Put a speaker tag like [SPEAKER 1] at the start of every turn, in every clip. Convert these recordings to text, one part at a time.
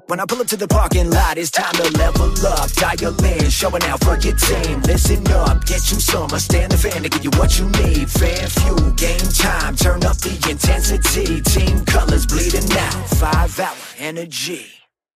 [SPEAKER 1] When I pull up to the parking lot, it's time to level up. Dial in, showing out for your team. Listen up, get you some. Stand the fan to give you what you need. Fan fuel, game time, turn up the intensity. Team colors bleeding out, 5-hour energy.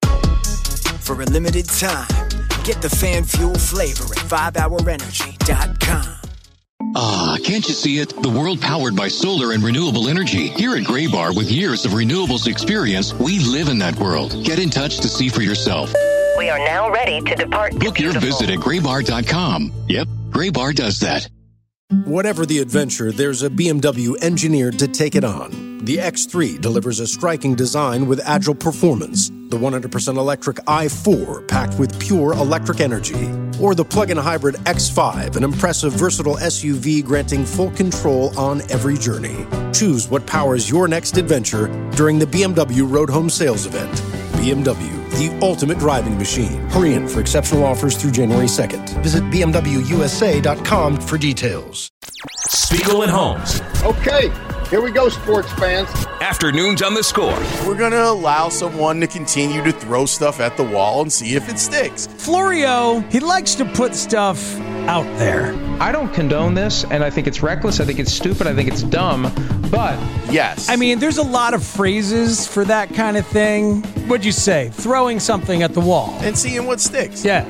[SPEAKER 1] For a limited time, get the fan fuel flavor at 5hourenergy.com.
[SPEAKER 2] Ah, can't you see it? The world powered by solar and renewable energy. Here at Graybar, with years of renewables experience, we live in that world. Get in touch to see for yourself.
[SPEAKER 3] We are now ready to depart.
[SPEAKER 2] Book your visit at graybar.com. Yep, Graybar does that.
[SPEAKER 4] Whatever the adventure, there's a BMW engineered to take it on. The X3 delivers a striking design with agile performance. The 100% electric i4 packed with pure electric energy. Or the plug-in hybrid X5, an impressive, versatile SUV granting full control on every journey. Choose what powers your next adventure during the BMW Road Home Sales Event. BMW, the ultimate driving machine. Hurry in for exceptional offers through January 2nd. Visit BMWUSA.com for details.
[SPEAKER 5] Spiegel and Holmes.
[SPEAKER 6] Okay, here we go, sports fans.
[SPEAKER 5] Afternoons on the Score.
[SPEAKER 7] We're going to allow someone to continue to throw stuff at the wall and see if it sticks.
[SPEAKER 8] Florio, he likes to put stuff out there.
[SPEAKER 9] I don't condone this, and I think it's reckless. I think it's stupid. I think it's dumb. But
[SPEAKER 7] yes,
[SPEAKER 8] I mean, there's a lot of phrases for that kind of thing. What'd you say? Throwing something at the wall
[SPEAKER 7] and seeing what sticks.
[SPEAKER 8] Yeah,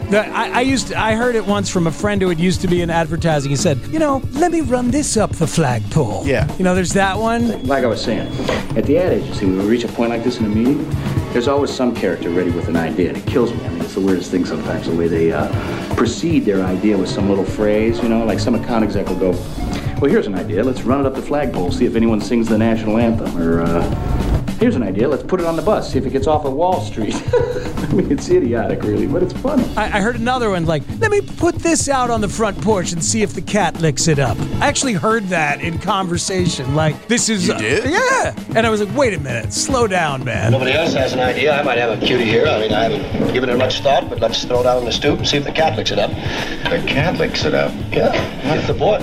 [SPEAKER 8] I heard it once from a friend who had used to be in advertising. He said, let me run this up the flagpole.
[SPEAKER 7] Yeah,
[SPEAKER 8] there's that one.
[SPEAKER 10] Like I was saying, at the ad agency, when we reach a point like this in a meeting, there's always some character ready with an idea, and it kills me. I mean, it's the weirdest thing sometimes, the way they precede their idea with some little phrase, like some account exec will go, well, here's an idea, let's run it up the flagpole, see if anyone sings the national anthem, or here's an idea, let's put it on the bus, see if it gets off of Wall Street. I mean, it's idiotic, really, but it's funny.
[SPEAKER 8] I heard another one, like, let me put this out on the front porch and see if the cat licks it up. I actually heard that in conversation, like, this is...
[SPEAKER 7] You did?
[SPEAKER 8] Yeah. And I was like, wait a minute, slow down, man.
[SPEAKER 11] Nobody else has an idea. I might have a cutie here. I mean, I haven't given it much thought, but let's throw it out on the stoop and see if the cat licks it up. The cat licks it up? Yeah, it's the boy.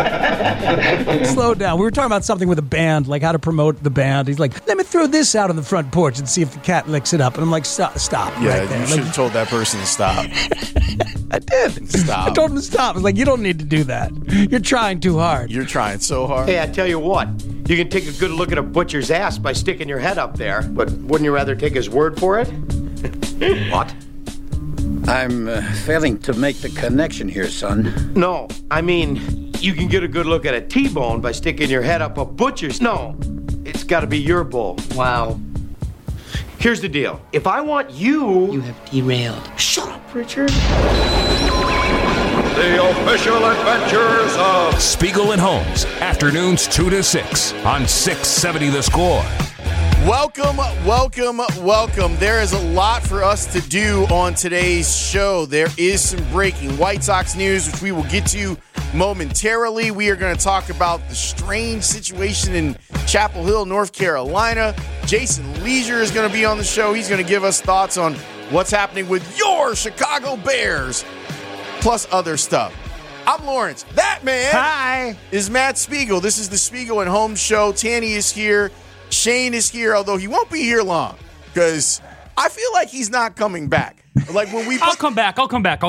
[SPEAKER 8] Slow down. We were talking about something with a band, like how to promote the band. He's like, let me throw this out on the front porch and see if the cat licks it up. And I'm like, stop.
[SPEAKER 7] Yeah,
[SPEAKER 8] right there.
[SPEAKER 7] You should have told that person to stop.
[SPEAKER 8] I did.
[SPEAKER 7] Stop.
[SPEAKER 8] I told him to stop. I was like, you don't need to do that. You're trying too hard.
[SPEAKER 7] You're trying so hard.
[SPEAKER 12] Hey, I tell you what. You can take a good look at a butcher's ass by sticking your head up there. But wouldn't you rather take his word for it? What?
[SPEAKER 13] I'm failing to make the connection here, son.
[SPEAKER 12] No, I mean, you can get a good look at a T-bone by sticking your head up a butcher's. No, it's got to be your bull.
[SPEAKER 14] Wow.
[SPEAKER 12] Here's the deal. If I want you...
[SPEAKER 14] You have derailed.
[SPEAKER 12] Shut up, Richard.
[SPEAKER 5] The official adventures of Spiegel and Holmes. Afternoons 2 to 6 on 670 The Score.
[SPEAKER 7] Welcome. There is a lot for us to do on today's show. There is some breaking White Sox news, which we will get to momentarily. We are going to talk about the strange situation in Chapel Hill, North Carolina. Jason Leisure is going to be on the show. He's going to give us thoughts on what's happening with your Chicago Bears, plus other stuff. I'm Lawrence. That man
[SPEAKER 8] Hi.
[SPEAKER 7] is Matt Spiegel. This is the Spiegel and Holmes show. Tanny is here. Shane is here, although he won't be here long because I feel like he's not coming back. Like when we,
[SPEAKER 15] I'll come back.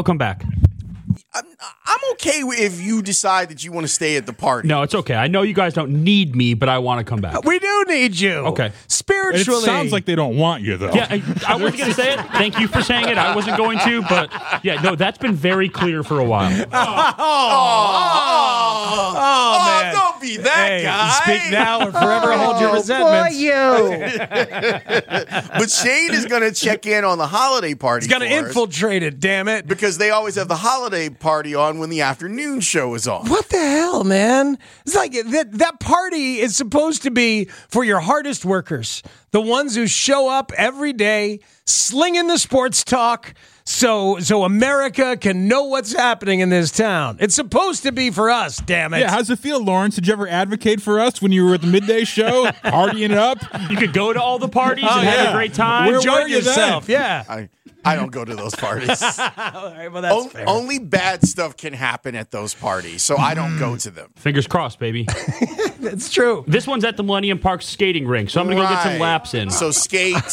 [SPEAKER 7] I'm okay if you decide that you want to stay at the party.
[SPEAKER 15] No, it's okay. I know you guys don't need me, but I want to come back.
[SPEAKER 8] We do need you.
[SPEAKER 15] Okay.
[SPEAKER 8] Spiritually.
[SPEAKER 16] It sounds like they don't want you, though.
[SPEAKER 15] Yeah, I wasn't going to say it. Thank you for saying it. I wasn't going to, but yeah, no, that's been very clear for a while.
[SPEAKER 8] Man.
[SPEAKER 7] Don't be that guy.
[SPEAKER 8] Speak now or forever hold your resentments.
[SPEAKER 14] For you.
[SPEAKER 7] But Shane is going to check in on the holiday party.
[SPEAKER 8] He's going to infiltrate it, damn it.
[SPEAKER 7] Because they always have the holiday party on when the afternoon show is on.
[SPEAKER 8] What the hell, man? It's like that party is supposed to be for your hardest workers, the ones who show up every day, slinging the sports talk, so America can know what's happening in this town. It's supposed to be for us, damn it.
[SPEAKER 16] Yeah, how's it feel, Lawrence? Did you ever advocate for us when you were at the midday show, partying it up?
[SPEAKER 15] You could go to all the parties and have a great time.
[SPEAKER 8] Enjoy yourself, yeah.
[SPEAKER 7] I don't go to those parties.
[SPEAKER 8] All right, well, that's fair.
[SPEAKER 7] Only bad stuff can happen at those parties, so I don't go to them.
[SPEAKER 15] Fingers crossed, baby.
[SPEAKER 8] That's true.
[SPEAKER 15] This one's at the Millennium Park skating rink, so I'm going to go get some laps in.
[SPEAKER 7] So skates,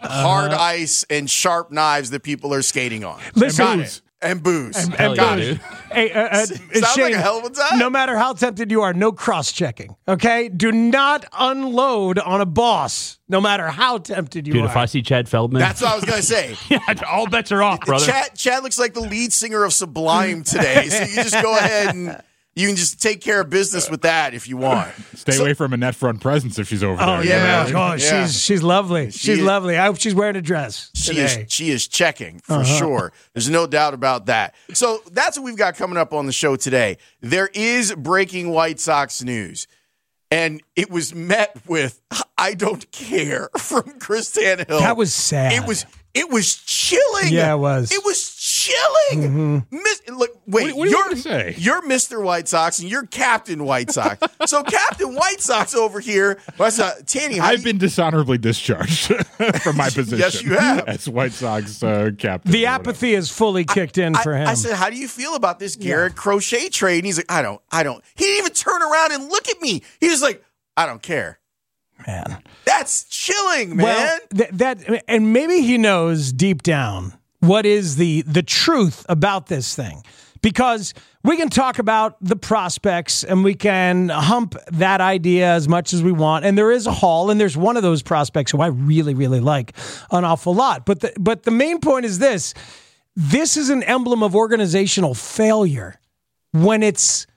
[SPEAKER 7] hard ice and sharp knives that people are skating on.
[SPEAKER 8] Listen,
[SPEAKER 7] and booze.
[SPEAKER 8] Got it. Hey,
[SPEAKER 7] Sounds
[SPEAKER 8] Shane,
[SPEAKER 7] like a hell of a time.
[SPEAKER 8] No matter how tempted you are, no cross-checking, okay? Do not unload on a boss, no matter how tempted you
[SPEAKER 15] Dude,
[SPEAKER 8] are.
[SPEAKER 15] if I see Chad Feldman.
[SPEAKER 7] That's what I was going to say.
[SPEAKER 15] Yeah, all bets are off, brother.
[SPEAKER 7] Chad looks like the lead singer of Sublime today, so you just go ahead and you can just take care of business with that if you want.
[SPEAKER 16] Stay away from Annette Front Presence if she's over there.
[SPEAKER 8] Yeah. She's lovely. She's lovely. I hope she's wearing a dress today.
[SPEAKER 7] She is checking for sure. There's no doubt about that. So that's what we've got coming up on the show today. There is breaking White Sox news, and it was met with "I don't care" from Chris Tannehill.
[SPEAKER 8] That was sad.
[SPEAKER 7] It was chilling.
[SPEAKER 8] Yeah, it was.
[SPEAKER 7] It was chilling. Look, wait.
[SPEAKER 16] What do you want to say?
[SPEAKER 7] You're Mr. White Sox and you're Captain White Sox. So Captain White Sox over here. Tanny,
[SPEAKER 16] I've been dishonorably discharged from my position.
[SPEAKER 7] Yes, you have.
[SPEAKER 16] As White Sox captain.
[SPEAKER 8] The apathy is fully kicked in for him.
[SPEAKER 7] I said, how do you feel about this Garrett Crochet trade? And he's like, I don't. He didn't even turn around and look at me. He was like, I don't care.
[SPEAKER 8] Man,
[SPEAKER 7] that's chilling, man.
[SPEAKER 8] Well, and maybe he knows deep down what is the truth about this thing, because we can talk about the prospects and we can hump that idea as much as we want. And there is a haul, and there's one of those prospects who I really, really like an awful lot. But the main point is this: this is an emblem of organizational failure when it's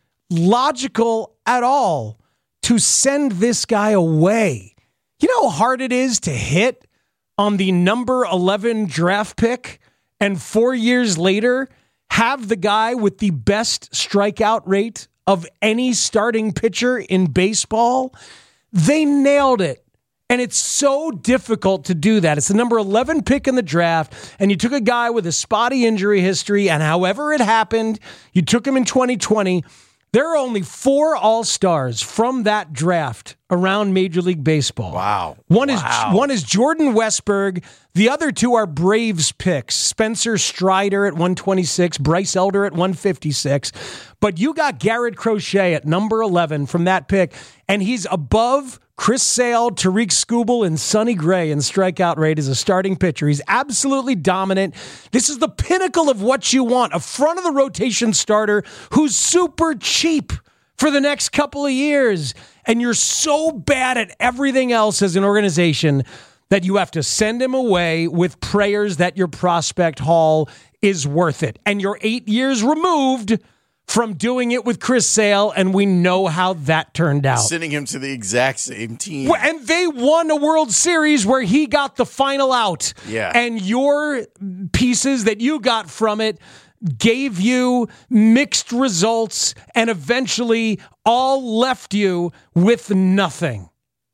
[SPEAKER 8] logical at all to send this guy away. You know how hard it is to hit on the number 11 draft pick and 4 years later have the guy with the best strikeout rate of any starting pitcher in baseball? They nailed it. And it's so difficult to do that. It's the number 11 pick in the draft, and you took a guy with a spotty injury history, and however it happened, you took him in 2020. There are only 4 All-Stars from that draft around Major League Baseball.
[SPEAKER 7] Wow.
[SPEAKER 8] One is Jordan Westburg. The other 2 are Braves picks. Spencer Strider at 126, Bryce Elder at 156. But you got Garrett Crochet at number 11 from that pick, and he's above Chris Sale, Tariq Skubal, and Sonny Gray in strikeout rate as a starting pitcher. He's absolutely dominant. This is the pinnacle of what you want. A front-of-the-rotation starter who's super cheap for the next couple of years. And you're so bad at everything else as an organization that you have to send him away with prayers that your prospect haul is worth it. And you're 8 years removed from doing it with Chris Sale, and we know how that turned out.
[SPEAKER 7] Sending him to the exact same team.
[SPEAKER 8] And they won a World Series where he got the final out.
[SPEAKER 7] Yeah.
[SPEAKER 8] And your pieces that you got from it gave you mixed results and eventually all left you with nothing.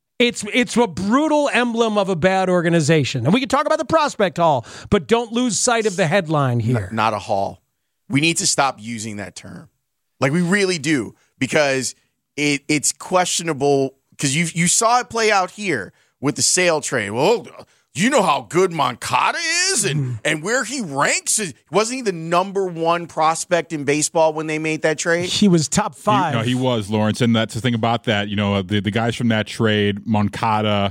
[SPEAKER 8] It's a brutal emblem of a bad organization. And we can talk about the prospect haul, but don't lose sight of the headline here.
[SPEAKER 7] Not a haul. We need to stop using that term. Like, we really do, because it's questionable, because you saw it play out here with the Sale trade. Well, you know how good Moncada is and where he ranks? Wasn't he the number 1 prospect in baseball when they made that trade?
[SPEAKER 8] He was top 5.
[SPEAKER 16] He was, Lawrence. And that's the thing about that. You know, the guys from that trade, Moncada,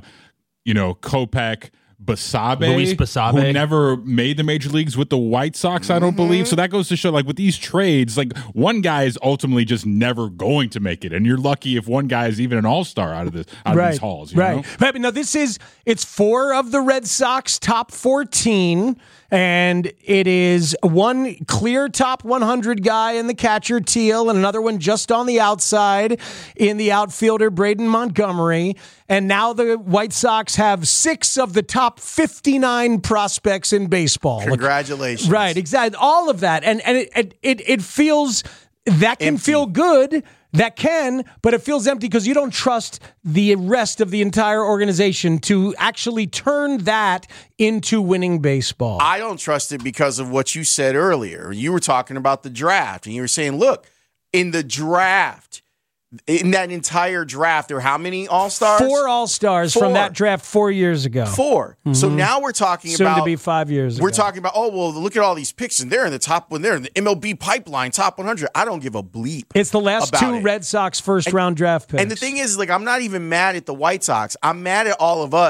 [SPEAKER 16] Kopech,
[SPEAKER 15] Luis Basabe,
[SPEAKER 16] who never made the major leagues with the White Sox, I don't believe. So that goes to show, like, with these trades, like, one guy is ultimately just never going to make it, and you're lucky if one guy is even an all-star out of these hauls. You know?
[SPEAKER 8] Right. Now it's 4 of the Red Sox top 14, and it is one clear top 100 guy in the catcher, Teal, and another one just on the outside in the outfielder, Braden Montgomery. And now the White Sox have 6 of the top 59 prospects in baseball.
[SPEAKER 7] Congratulations.
[SPEAKER 8] Right, exactly. All of that. And it feels, that can
[SPEAKER 7] empty.
[SPEAKER 8] feel good. That can, but it feels empty because you don't trust the rest of the entire organization to actually turn that into winning baseball.
[SPEAKER 7] I don't trust it because of what you said earlier. You were talking about the draft, and you were saying, look, in the draft, in that entire draft, there were how many All-Stars?
[SPEAKER 8] 4 All-Stars from that draft 4 years ago.
[SPEAKER 7] 4. Mm-hmm. So now we're talking
[SPEAKER 8] soon
[SPEAKER 7] about...
[SPEAKER 8] Soon to be 5 years ago.
[SPEAKER 7] We're talking about, look at all these picks, and they're in the top one. They're in the MLB pipeline, top 100. I don't give a bleep.
[SPEAKER 8] It's the last 2 Red Sox first-round draft picks.
[SPEAKER 7] And the thing is, like, I'm not even mad at the White Sox. I'm mad at all of us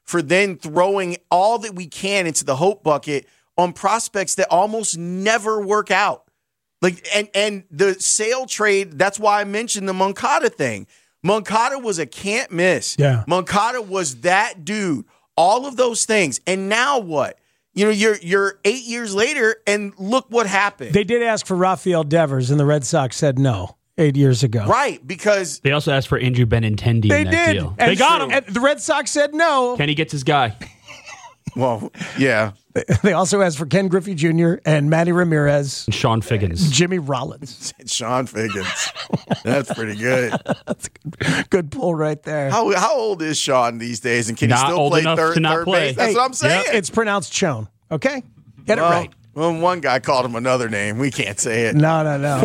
[SPEAKER 7] for then throwing all that we can into the hope bucket on prospects that almost never work out. Like, and the Sale trade, that's why I mentioned the Moncada thing. Moncada was a can't miss.
[SPEAKER 8] Yeah.
[SPEAKER 7] Moncada was that dude. All of those things. And now what? You know, you're 8 years later, and look what happened.
[SPEAKER 8] They did ask for Rafael Devers, and the Red Sox said no 8 years ago.
[SPEAKER 7] Right, because
[SPEAKER 15] they also asked for Andrew Benintendi
[SPEAKER 8] they
[SPEAKER 15] in that
[SPEAKER 8] did.
[SPEAKER 15] deal.
[SPEAKER 8] And
[SPEAKER 15] they got him.
[SPEAKER 8] And the Red Sox said no.
[SPEAKER 15] Kenny gets his guy.
[SPEAKER 7] Well, yeah.
[SPEAKER 8] They also asked for Ken Griffey Jr. and Manny Ramirez.
[SPEAKER 15] And Sean Figgins.
[SPEAKER 8] Jimmy Rollins.
[SPEAKER 7] Sean Figgins. That's pretty good.
[SPEAKER 8] That's a good pull right there.
[SPEAKER 7] How old is Sean these days? And can he still play third base? That's what I'm saying.
[SPEAKER 8] Yep. It's pronounced Chone. Okay? Get it right.
[SPEAKER 7] Well, one guy called him another name. We can't say it.
[SPEAKER 8] No.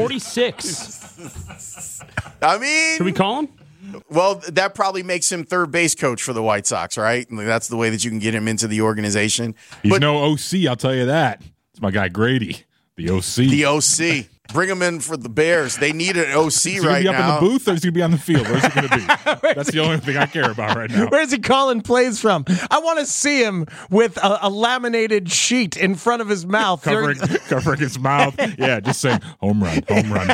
[SPEAKER 15] 46.
[SPEAKER 7] I mean.
[SPEAKER 15] Should we call him?
[SPEAKER 7] Well, that probably makes him third base coach for the White Sox, right? Like, that's the way that you can get him into the organization.
[SPEAKER 16] He's no OC, I'll tell you that. It's my guy Grady, the OC.
[SPEAKER 7] The OC. Bring him in for the Bears. They need an OC
[SPEAKER 16] is he
[SPEAKER 7] right
[SPEAKER 16] be up
[SPEAKER 7] now.
[SPEAKER 16] In the booth, or is he going to be on the field? Where's he going to be? That's the only thing I care about right now.
[SPEAKER 8] Where's he calling plays from? I want to see him with a laminated sheet in front of his mouth.
[SPEAKER 16] Covering his mouth. Yeah, just saying, home run,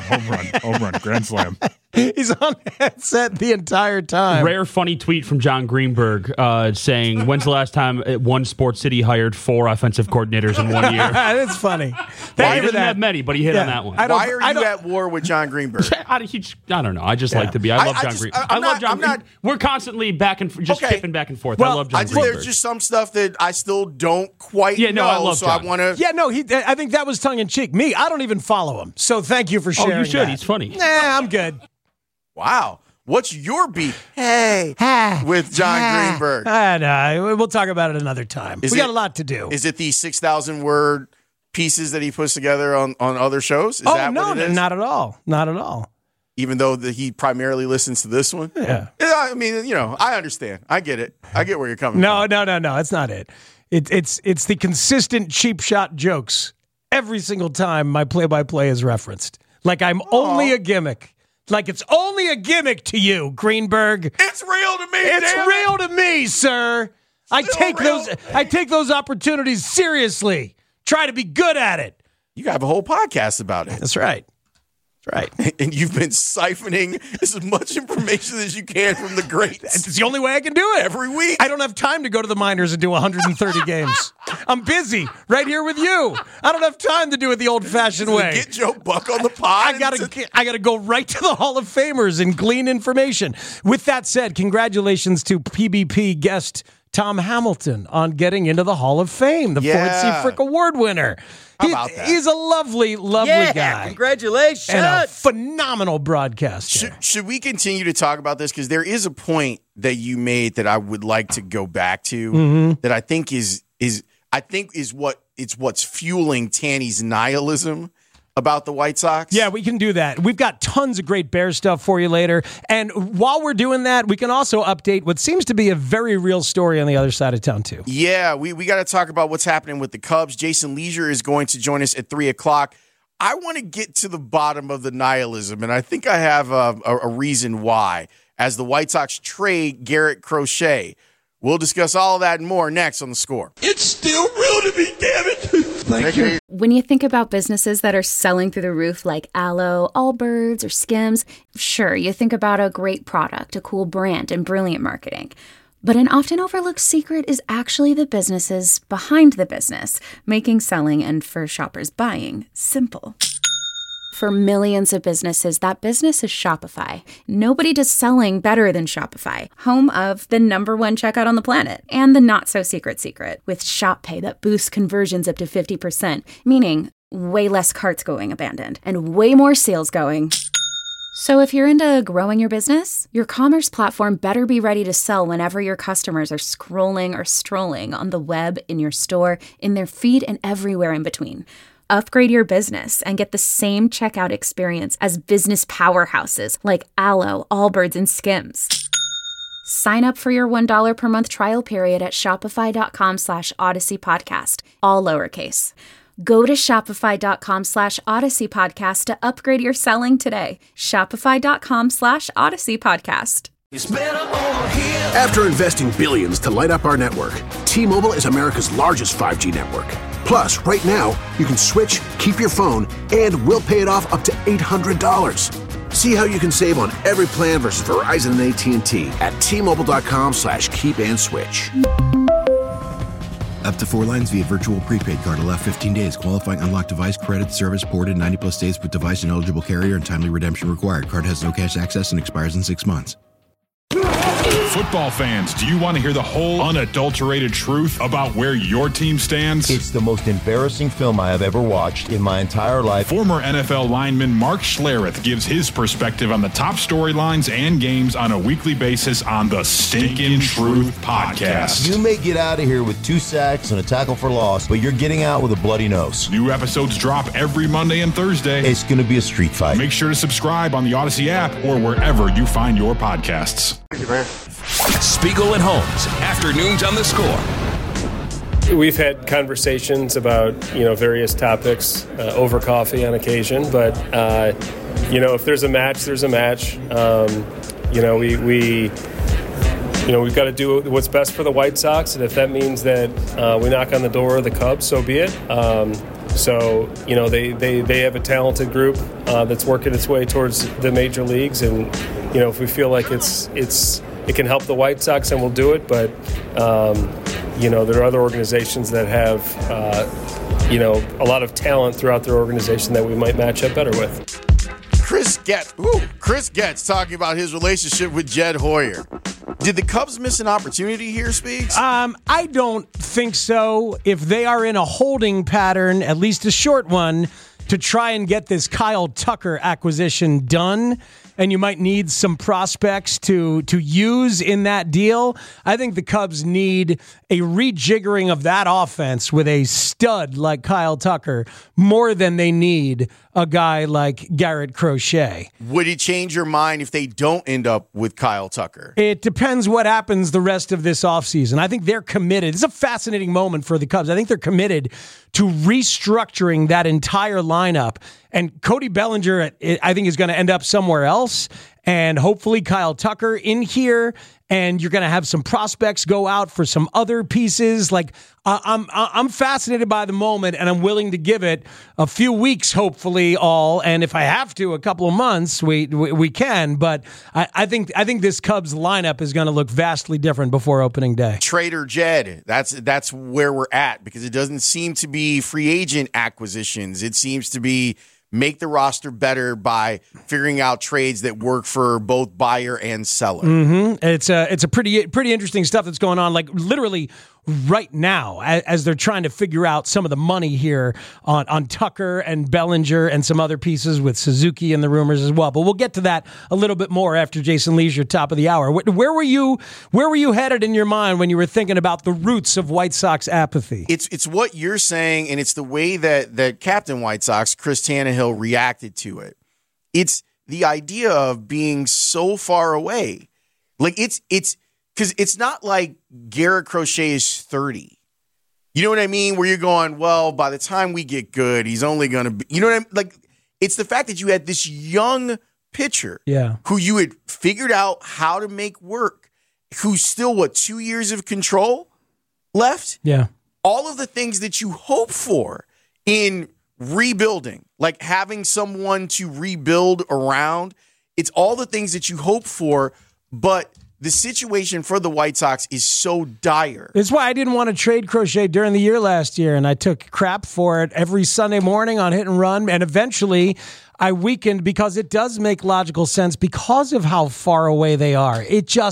[SPEAKER 16] grand slam.
[SPEAKER 8] He's on headset the entire time.
[SPEAKER 15] Rare funny tweet from John Greenberg saying, when's the last time one sports city hired 4 offensive coordinators in 1 year?
[SPEAKER 8] That's funny.
[SPEAKER 15] He doesn't have many, but he hit on that one.
[SPEAKER 7] Why are you at war with John Greenberg?
[SPEAKER 15] I don't know. I just like to be. I love John Greenberg. I love John Greenberg. We're constantly skipping back and forth. I love John Greenberg.
[SPEAKER 7] There's just some stuff that I still don't quite know.
[SPEAKER 15] I love John.
[SPEAKER 7] I want to.
[SPEAKER 8] Yeah, no, I think that was tongue in cheek. Me, I don't even follow him. So thank you for sharing.
[SPEAKER 15] Oh, you should.
[SPEAKER 8] That.
[SPEAKER 15] He's funny.
[SPEAKER 8] Nah, I'm good.
[SPEAKER 7] Wow. What's your beef? With John Greenberg.
[SPEAKER 8] No, we'll talk about it another time. We got a lot to do.
[SPEAKER 7] Is it the 6,000 word pieces that he puts together on other shows? Is that what it is?
[SPEAKER 8] Not at all. Not at all.
[SPEAKER 7] Even though he primarily listens to this one?
[SPEAKER 8] Yeah.
[SPEAKER 7] I mean, I understand. I get it. I get where you're coming from.
[SPEAKER 8] No. That's not it. It's the consistent cheap shot jokes every single time my play-by-play is referenced. Like I'm only a gimmick. Like it's only a gimmick to you, Greenberg.
[SPEAKER 7] It's real to me.
[SPEAKER 8] It's real to me, sir. I take those opportunities seriously. Try to be good at it.
[SPEAKER 7] You have a whole podcast about it.
[SPEAKER 8] That's right. Right.
[SPEAKER 7] And you've been siphoning as much information as you can from the greats.
[SPEAKER 8] It's the only way I can do it.
[SPEAKER 7] Every week.
[SPEAKER 8] I don't have time to go to the minors and do 130 games. I'm busy right here with you. I don't have time to do it the old-fashioned way.
[SPEAKER 7] Get Joe Buck on the pod.
[SPEAKER 8] I gotta go right to the Hall of Famers and glean information. With that said, congratulations to PBP guest Tom Hamilton on getting into the Hall of Fame, the Ford C. Frick Award winner.
[SPEAKER 7] How about that?
[SPEAKER 8] He's a lovely guy.
[SPEAKER 13] Congratulations.
[SPEAKER 8] And a phenomenal broadcaster.
[SPEAKER 7] Should we continue to talk about this? Because there is a point that you made that I would like to go back to that I think is what's fueling Tanny's nihilism about the White Sox.
[SPEAKER 8] Yeah, we can do that. We've got tons of great Bears stuff for you later. And while we're doing that, we can also update what seems to be a very real story on the other side of town, too.
[SPEAKER 7] Yeah, we got to talk about what's happening with the Cubs. Jason Leisure is going to join us at 3 o'clock. I want to get to the bottom of the nihilism, and I think I have a reason why, as the White Sox trade Garrett Crochet. We'll discuss all of that and more next on The Score.
[SPEAKER 14] It's still real to me, damn it. Thank you.
[SPEAKER 17] When you think about businesses that are selling through the roof like Aloe, Allbirds, or Skims, sure, you think about a great product, a cool brand, and brilliant marketing. But an often overlooked secret is actually the businesses behind the business, making selling and for shoppers buying simple. For millions of businesses, that business is Shopify. Nobody does selling better than Shopify, home of the #1 checkout on the planet and the not-so-secret secret with Shop Pay that boosts conversions up to 50%, meaning way less carts going abandoned and way more sales going. So if you're into growing your business, your commerce platform better be ready to sell whenever your customers are scrolling or strolling on the web, in your store, in their feed, and everywhere in between. Upgrade your business and get the same checkout experience as business powerhouses like Aloe, Allbirds, and Skims. Sign up for your $1 per month trial period at shopify.com/Odyssey Podcast, all lowercase. Go to shopify.com/Odyssey Podcast to upgrade your selling today. Shopify.com/Odyssey Podcast.
[SPEAKER 1] It's better over here.
[SPEAKER 18] After investing billions to light up our network, T-Mobile is America's largest 5G network. Plus, right now, you can switch, keep your phone, and we'll pay it off up to $800. See how you can save on every plan versus Verizon and AT&T at T-Mobile.com/keep-and-switch.
[SPEAKER 19] Up to 4 lines via virtual prepaid card. Allow 15 days. Qualifying unlocked device credit service ported 90+ days with device and eligible carrier and timely redemption required. Card has no cash access and expires in 6 months.
[SPEAKER 16] Football fans, do you want to hear the whole unadulterated truth about where your team stands?
[SPEAKER 20] It's the most embarrassing film I have ever watched in my entire life.
[SPEAKER 16] Former NFL lineman Mark Schlereth gives his perspective on the top storylines and games on a weekly basis on the Stinkin' Truth Podcast.
[SPEAKER 20] You may get out of here with 2 sacks and a tackle for loss, but you're getting out with a bloody nose.
[SPEAKER 16] New episodes drop every Monday and Thursday.
[SPEAKER 20] It's going to be a street fight.
[SPEAKER 16] Make sure to subscribe on the Odyssey app or wherever you find your podcasts.
[SPEAKER 6] Thank you, man.
[SPEAKER 5] Spiegel and Holmes, afternoons on the Score.
[SPEAKER 21] We've had conversations about, various topics over coffee on occasion, but, if there's a match, there's a match. We've got to do what's best for the White Sox, and if that means that we knock on the door of the Cubs, so be it. They have a talented group that's working its way towards the major leagues, and if we feel like it can help the White Sox, and we'll do it. But there are other organizations that have a lot of talent throughout their organization that we might match up better with.
[SPEAKER 7] Chris Getz talking about his relationship with Jed Hoyer. Did the Cubs miss an opportunity here, Speaks?
[SPEAKER 8] I don't think so. If they are in a holding pattern, at least a short one, to try and get this Kyle Tucker acquisition done, and you might need some prospects to use in that deal, I think the Cubs need a rejiggering of that offense with a stud like Kyle Tucker more than they need a guy like Garrett Crochet.
[SPEAKER 7] Would it change your mind if they don't end up with Kyle Tucker?
[SPEAKER 8] It depends what happens the rest of this offseason. I think they're committed. It's a fascinating moment for the Cubs. I think they're committed to restructuring that entire lineup. And Cody Bellinger, I think, is going to end up somewhere else. And hopefully Kyle Tucker in here. And you're going to have some prospects go out for some other pieces. Like I'm fascinated by the moment, and I'm willing to give it a few weeks, hopefully all. And if I have to, a couple of months, we can. But I think this Cubs lineup is going to look vastly different before opening day.
[SPEAKER 7] Trader Jed, that's where we're at, because it doesn't seem to be free agent acquisitions. It seems to be make the roster better by figuring out trades that work for both buyer and seller.
[SPEAKER 8] Mm-hmm. It's a pretty interesting stuff that's going on, like literally right now, as they're trying to figure out some of the money here on Tucker and Bellinger and some other pieces with Suzuki and the rumors as well. But we'll get to that a little bit more after Jason Leisure, top of the hour. Where were you headed in your mind when you were thinking about the roots of White Sox apathy?
[SPEAKER 7] It's what you're saying, and it's the way that Captain White Sox, Chris Tannehill, reacted to it. It's the idea of being so far away. Like it's because it's not like Garrett Crochet is 30. You know what I mean? Where you're going, well, by the time we get good, he's only going to be, you know what I mean? Like, it's the fact that you had this young pitcher who you had figured out how to make work, who's still, 2 years of control left?
[SPEAKER 8] Yeah.
[SPEAKER 7] All of the things that you hope for in rebuilding, like having someone to rebuild around, it's all the things that you hope for, but the situation for the White Sox is so dire.
[SPEAKER 8] It's why I didn't want to trade Crochet during the year last year, and I took crap for it every Sunday morning on Hit and Run, and eventually I weakened because it does make logical sense because of how far away they are.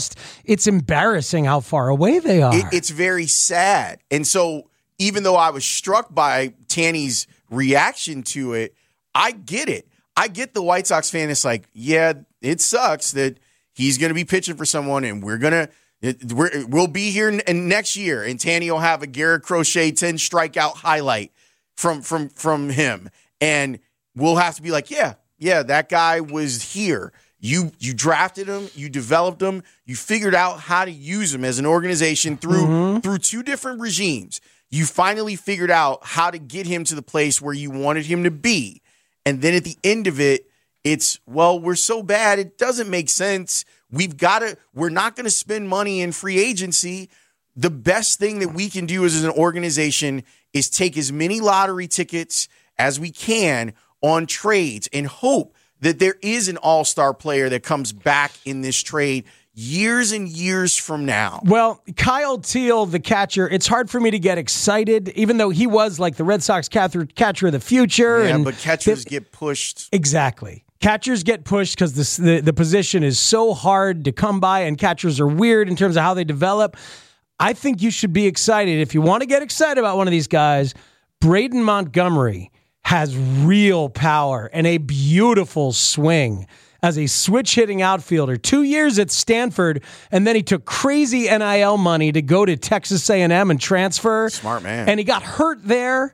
[SPEAKER 8] It's embarrassing how far away they are.
[SPEAKER 7] It's very sad. And so even though I was struck by Tanny's reaction to it, I get it. I get the White Sox fan. It's like, yeah, it sucks that he's going to be pitching for someone, and we'll be here next year, and Tanny will have a Garrett Crochet 10 strikeout highlight from him, and we'll have to be like, yeah, that guy was here. You drafted him, you developed him, you figured out how to use him as an organization through 2 different regimes. You finally figured out how to get him to the place where you wanted him to be, and then at the end of it, It's, well, we're so bad, it doesn't make sense. We're not going to spend money in free agency. The best thing that we can do as an organization is take as many lottery tickets as we can on trades and hope that there is an all-star player that comes back in this trade years and years from now.
[SPEAKER 8] Well, Kyle Teal, the catcher, it's hard for me to get excited, even though he was like the Red Sox catcher of the future.
[SPEAKER 7] Yeah, but catchers get pushed.
[SPEAKER 8] Exactly. Catchers get pushed because the position is so hard to come by, and catchers are weird in terms of how they develop. I think you should be excited. If you want to get excited about one of these guys, Braden Montgomery has real power and a beautiful swing as a switch-hitting outfielder. 2 years at Stanford, and then he took crazy NIL money to go to Texas A&M and transfer.
[SPEAKER 7] Smart man.
[SPEAKER 8] And he got hurt there.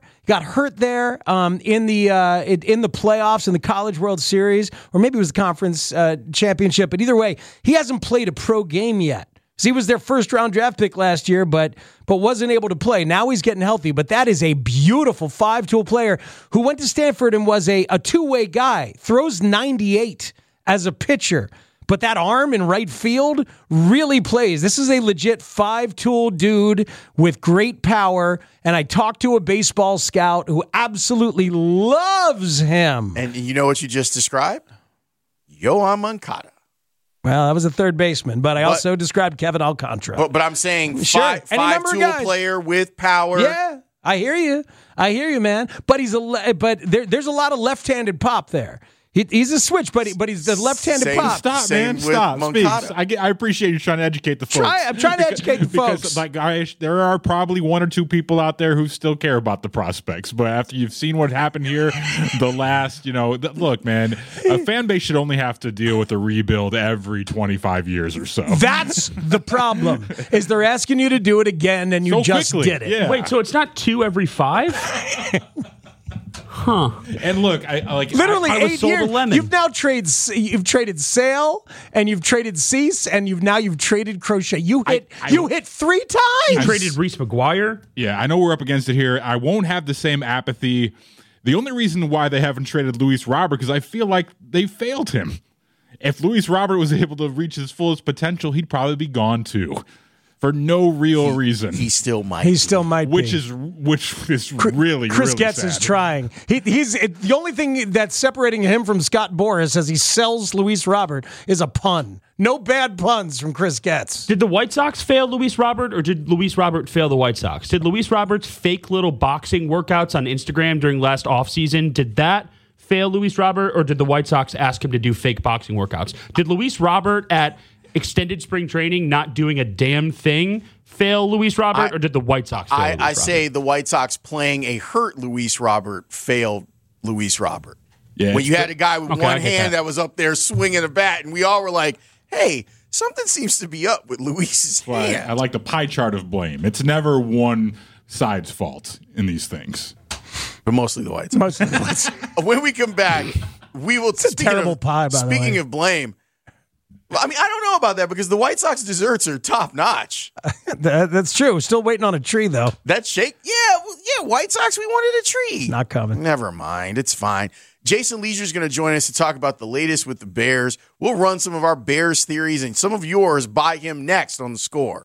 [SPEAKER 8] In the playoffs in the College World Series, or maybe it was the conference championship. But either way, he hasn't played a pro game yet. So he was their first-round draft pick last year, but wasn't able to play. Now he's getting healthy. But that is a beautiful five-tool player who went to Stanford and was a two-way guy. Throws 98 as a pitcher. But that arm in right field really plays. This is a legit five-tool dude with great power. And I talked to a baseball scout who absolutely loves him.
[SPEAKER 7] And you know what you just described? Yoan Moncada.
[SPEAKER 8] Well, that was a third baseman, but I also described Kevin Alcantara.
[SPEAKER 7] But I'm saying
[SPEAKER 8] sure.
[SPEAKER 7] five-tool player with power.
[SPEAKER 8] Yeah, I hear you, man. But there's a lot of left-handed pop there. He's a switch, but he's the left-handed pop.
[SPEAKER 16] Stop, man. Stop. I appreciate you trying to educate the folks.
[SPEAKER 8] I'm trying to educate the folks.
[SPEAKER 16] Because there are probably one or two people out there who still care about the prospects. But after you've seen what happened here, look, man, a fan base should only have to deal with a rebuild every 25 years or so.
[SPEAKER 8] That's the problem, is they're asking you to do it again, and you just did it.
[SPEAKER 15] Yeah. Wait, so it's not 2 every 5? Huh.
[SPEAKER 16] And look, I
[SPEAKER 8] literally
[SPEAKER 15] I
[SPEAKER 8] 8 years. You've now traded Sale, and you've traded Cease, and you've traded Crochet. You hit 3 times.
[SPEAKER 15] You traded Reese McGuire.
[SPEAKER 16] Yeah, I know we're up against it here. I won't have the same apathy. The only reason why they haven't traded Luis Robert, because I feel like they failed him. If Luis Robert was able to reach his fullest potential, he'd probably be gone too. For no real reason.
[SPEAKER 7] He still might.
[SPEAKER 16] Which is really
[SPEAKER 8] Chris Getz
[SPEAKER 16] sad.
[SPEAKER 8] is trying. He's the only thing that's separating him from Scott Boras as he sells Luis Robert is a pun. No bad puns from Chris Getz.
[SPEAKER 15] Did the White Sox fail Luis Robert, or did Luis Robert fail the White Sox? Did Luis Robert's fake little boxing workouts on Instagram during last offseason, did that fail Luis Robert, or did the White Sox ask him to do fake boxing workouts? Did Luis Robert at extended spring training not doing a damn thing fail Luis Robert, or did the White Sox fail Luis Robert?
[SPEAKER 7] Say the White Sox playing a hurt Luis Robert failed Luis Robert.
[SPEAKER 16] Yeah,
[SPEAKER 7] when you had a guy with one hand that was up there swinging a bat, and we all were like, hey, something seems to be up with Luis's hand.
[SPEAKER 16] I like the pie chart of blame. It's never one side's fault in these things.
[SPEAKER 7] But mostly the White Sox. When we come back, we will...
[SPEAKER 8] It's a terrible pie, by the way.
[SPEAKER 7] Speaking of blame... I mean, I don't know about that because the White Sox desserts are top notch.
[SPEAKER 8] That's true. Still waiting on a tree, though.
[SPEAKER 7] That shake? Yeah, White Sox, we wanted a tree.
[SPEAKER 8] Not coming.
[SPEAKER 7] Never mind. It's fine. Jason Leisure is going to join us to talk about the latest with the Bears. We'll run some of our Bears theories and some of yours by him next on The Score.